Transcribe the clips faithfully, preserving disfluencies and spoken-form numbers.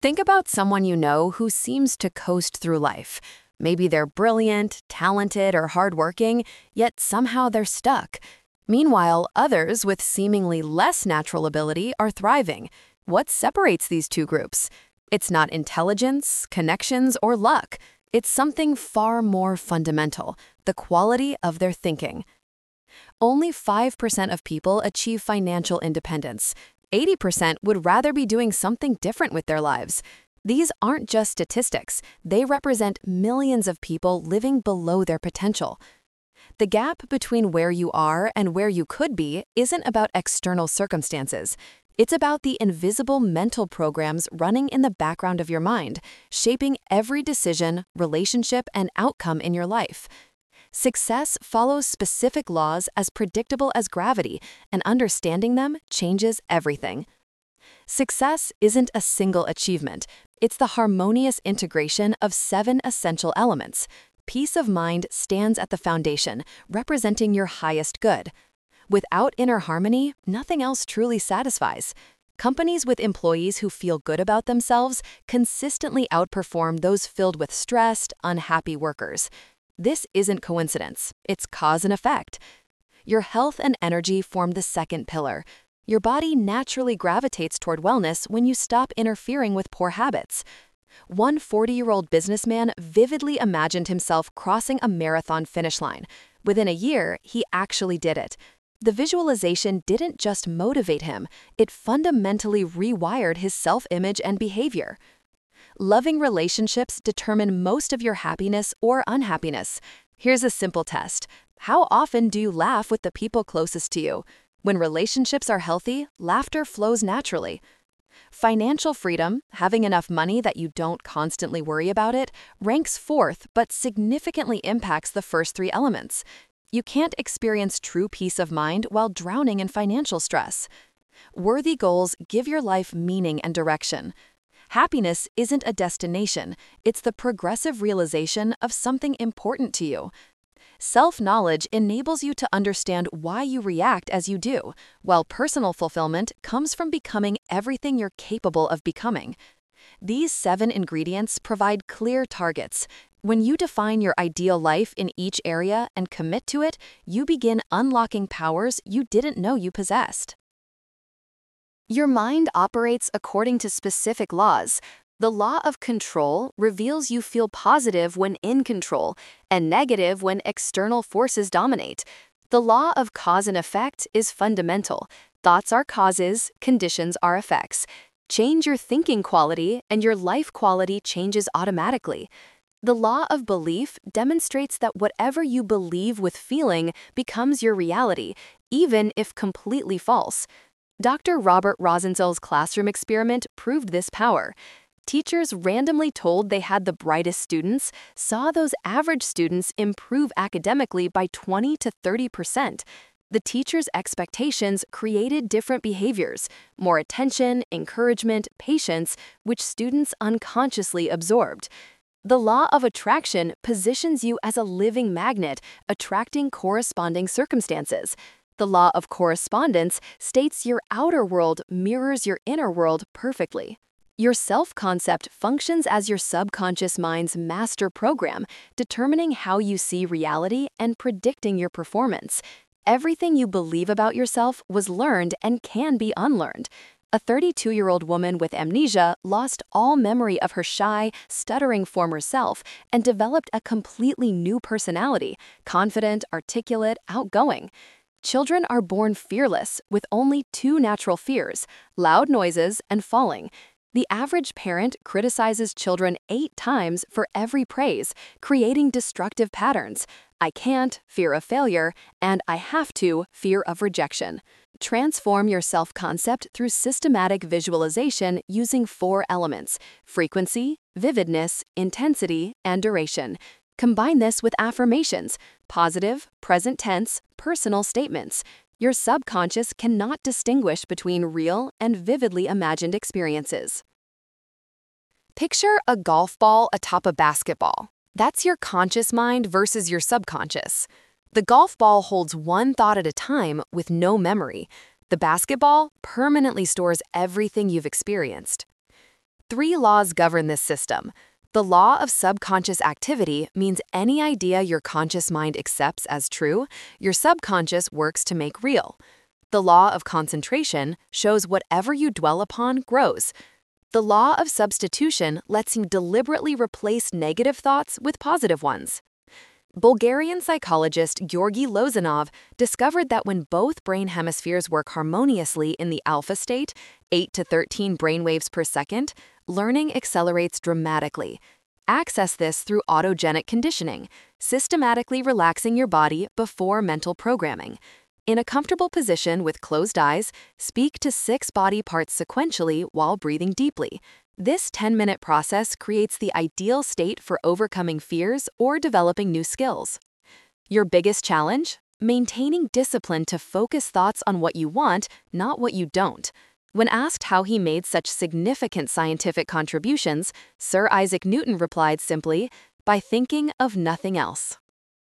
Think about someone you know who seems to coast through life. Maybe they're brilliant, talented, or hardworking, yet somehow they're stuck. Meanwhile, others with seemingly less natural ability are thriving. What separates these two groups? It's not intelligence, connections, or luck. It's something far more fundamental: the quality of their thinking. Only five percent of people achieve financial independence. eighty percent would rather be doing something different with their lives. These aren't just statistics. They represent millions of people living below their potential. The gap between where you are and where you could be isn't about external circumstances. It's about the invisible mental programs running in the background of your mind, shaping every decision, relationship, and outcome in your life. Success follows specific laws as predictable as gravity, and understanding them changes everything. Success isn't a single achievement. It's the harmonious integration of seven essential elements. Peace of mind stands at the foundation, representing your highest good. Without inner harmony, nothing else truly satisfies. Companies with employees who feel good about themselves consistently outperform those filled with stressed, unhappy workers. This isn't coincidence. It's cause and effect. Your health and energy form the second pillar. Your body naturally gravitates toward wellness when you stop interfering with poor habits. One forty-year-old businessman vividly imagined himself crossing a marathon finish line. Within a year, he actually did it. The visualization didn't just motivate him, it fundamentally rewired his self-image and behavior. Loving relationships determine most of your happiness or unhappiness. Here's a simple test. How often do you laugh with the people closest to you? When relationships are healthy, laughter flows naturally. Financial freedom, having enough money that you don't constantly worry about it, ranks fourth but significantly impacts the first three elements. You can't experience true peace of mind while drowning in financial stress. Worthy goals give your life meaning and direction. Happiness isn't a destination, it's the progressive realization of something important to you. Self-knowledge enables you to understand why you react as you do, while personal fulfillment comes from becoming everything you're capable of becoming. These seven ingredients provide clear targets. When you define your ideal life in each area and commit to it, you begin unlocking powers you didn't know you possessed. Your mind operates according to specific laws. The law of control reveals you feel positive when in control and negative when external forces dominate. The law of cause and effect is fundamental. Thoughts are causes, conditions are effects. Change your thinking quality and your life quality changes automatically. The law of belief demonstrates that whatever you believe with feeling becomes your reality, even if completely false. Doctor Robert Rosenzel's classroom experiment proved this power. Teachers randomly told they had the brightest students saw those average students improve academically by twenty to thirty percent. The teacher's expectations created different behaviors, more attention, encouragement, patience, which students unconsciously absorbed. The law of attraction positions you as a living magnet, attracting corresponding circumstances. The law of correspondence states your outer world mirrors your inner world perfectly. Your self-concept functions as your subconscious mind's master program, determining how you see reality and predicting your performance. Everything you believe about yourself was learned and can be unlearned. A thirty-two-year-old woman with amnesia lost all memory of her shy, stuttering former self and developed a completely new personality, confident, articulate, outgoing. Children are born fearless with only two natural fears: loud noises and falling. The average parent criticizes children eight times for every praise, creating destructive patterns: I can't, fear of failure, and I have to, fear of rejection. Transform your self-concept through systematic visualization using four elements: frequency, vividness, intensity, and duration. Combine this with affirmations, positive, present tense, personal statements. Your subconscious cannot distinguish between real and vividly imagined experiences. Picture a golf ball atop a basketball. That's your conscious mind versus your subconscious. The golf ball holds one thought at a time with no memory. The basketball permanently stores everything you've experienced. Three laws govern this system. The law of subconscious activity means any idea your conscious mind accepts as true, your subconscious works to make real. The law of concentration shows whatever you dwell upon grows. The law of substitution lets you deliberately replace negative thoughts with positive ones. Bulgarian psychologist Georgi Lozanov discovered that when both brain hemispheres work harmoniously in the alpha state, eight to thirteen brainwaves per second, learning accelerates dramatically. Access this through autogenic conditioning, systematically relaxing your body before mental programming. In a comfortable position with closed eyes, speak to six body parts sequentially while breathing deeply. This ten-minute process creates the ideal state for overcoming fears or developing new skills. Your biggest challenge? Maintaining discipline to focus thoughts on what you want, not what you don't. When asked how he made such significant scientific contributions, Sir Isaac Newton replied simply, by thinking of nothing else.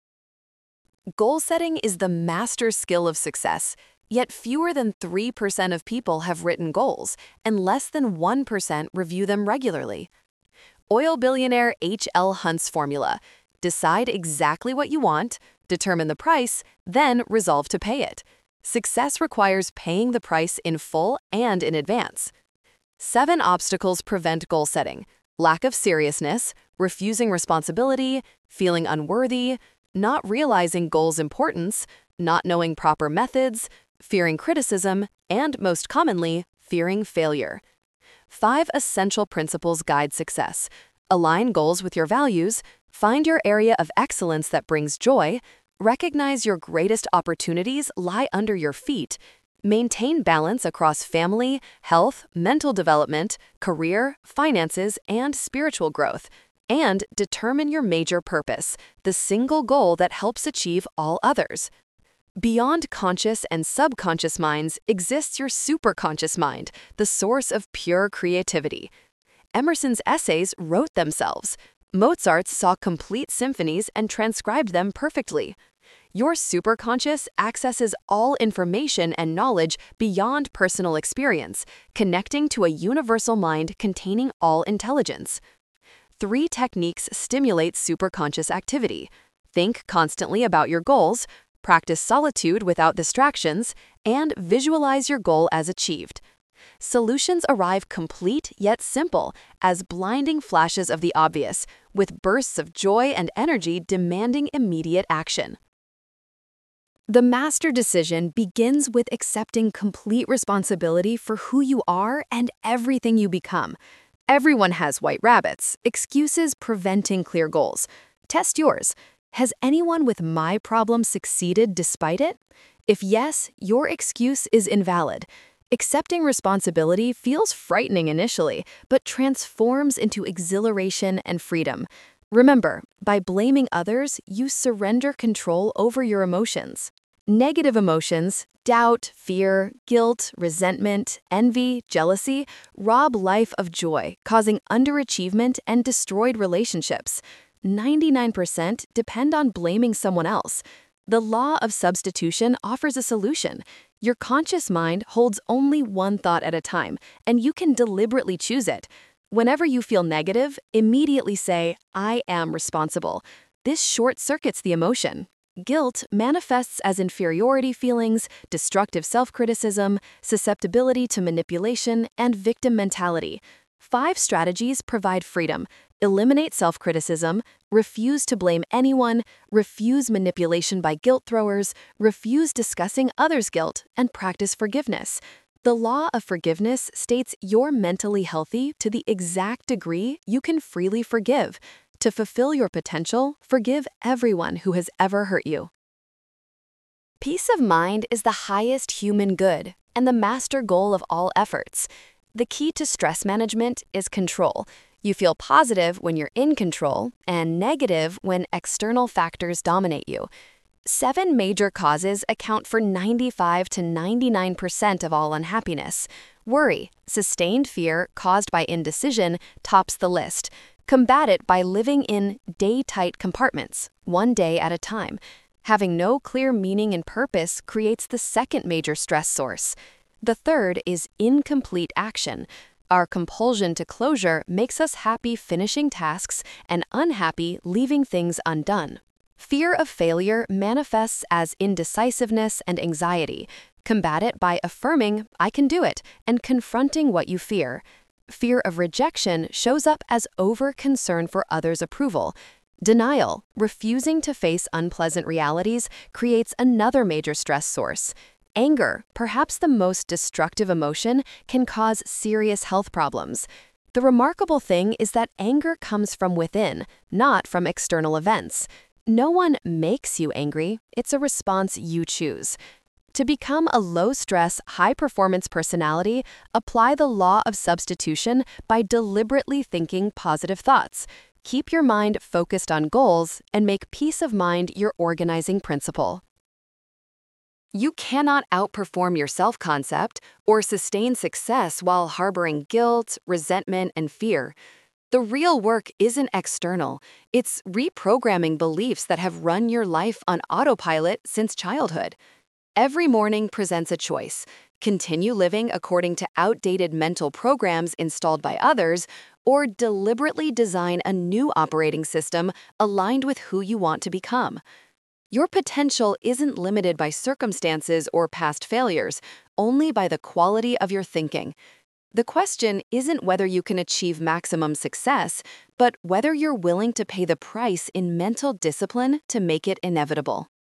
Goal setting is the master skill of success. Yet fewer than three percent of people have written goals, and less than one percent review them regularly. Oil billionaire H L Hunt's formula: decide exactly what you want, determine the price, then resolve to pay it. Success requires paying the price in full and in advance. Seven obstacles prevent goal setting: lack of seriousness, refusing responsibility, feeling unworthy, not realizing goals' importance, not knowing proper methods, fearing criticism, and most commonly, fearing failure. Five essential principles guide success. Align goals with your values, find your area of excellence that brings joy, recognize your greatest opportunities lie under your feet, maintain balance across family, health, mental development, career, finances, and spiritual growth, and determine your major purpose, the single goal that helps achieve all others. Beyond conscious and subconscious minds exists your superconscious mind, the source of pure creativity. Emerson's essays wrote themselves. Mozart's saw complete symphonies and transcribed them perfectly. Your superconscious accesses all information and knowledge beyond personal experience, connecting to a universal mind containing all intelligence. Three techniques stimulate superconscious activity. Think constantly about your goals, practice solitude without distractions, and visualize your goal as achieved. Solutions arrive complete yet simple, as blinding flashes of the obvious, with bursts of joy and energy demanding immediate action. The master decision begins with accepting complete responsibility for who you are and everything you become. Everyone has white rabbits, excuses preventing clear goals. Test yours. Has anyone with my problem succeeded despite it? If yes, your excuse is invalid. Accepting responsibility feels frightening initially, but transforms into exhilaration and freedom. Remember, by blaming others, you surrender control over your emotions. Negative emotions, doubt, fear, guilt, resentment, envy, jealousy, rob life of joy, causing underachievement and destroyed relationships. ninety-nine percent depend on blaming someone else. The law of substitution offers a solution. Your conscious mind holds only one thought at a time, and you can deliberately choose it. Whenever you feel negative, immediately say, I am responsible. This short-circuits the emotion. Guilt manifests as inferiority feelings, destructive self-criticism, susceptibility to manipulation, and victim mentality. Five strategies provide freedom. Eliminate self-criticism, refuse to blame anyone, refuse manipulation by guilt throwers, refuse discussing others' guilt, and practice forgiveness. The law of forgiveness states you're mentally healthy to the exact degree you can freely forgive. To fulfill your potential, forgive everyone who has ever hurt you. Peace of mind is the highest human good and the master goal of all efforts. The key to stress management is control. You feel positive when you're in control and negative when external factors dominate you. Seven major causes account for ninety-five to ninety-nine percent of all unhappiness. Worry, sustained fear caused by indecision, tops the list. Combat it by living in day-tight compartments, one day at a time. Having no clear meaning and purpose creates the second major stress source. The third is incomplete action. Our compulsion to closure makes us happy finishing tasks and unhappy leaving things undone. Fear of failure manifests as indecisiveness and anxiety. Combat it by affirming, "I can do it," and confronting what you fear. Fear of rejection shows up as over-concern for others' approval. Denial, refusing to face unpleasant realities, creates another major stress source. Anger, perhaps the most destructive emotion, can cause serious health problems. The remarkable thing is that anger comes from within, not from external events. No one makes you angry, it's a response you choose. To become a low-stress, high-performance personality, apply the law of substitution by deliberately thinking positive thoughts. Keep your mind focused on goals and make peace of mind your organizing principle. You cannot outperform your self-concept or sustain success while harboring guilt, resentment, and fear. The real work isn't external. It's reprogramming beliefs that have run your life on autopilot since childhood. Every morning presents a choice: continue living according to outdated mental programs installed by others, or deliberately design a new operating system aligned with who you want to become. Your potential isn't limited by circumstances or past failures, only by the quality of your thinking. The question isn't whether you can achieve maximum success, but whether you're willing to pay the price in mental discipline to make it inevitable.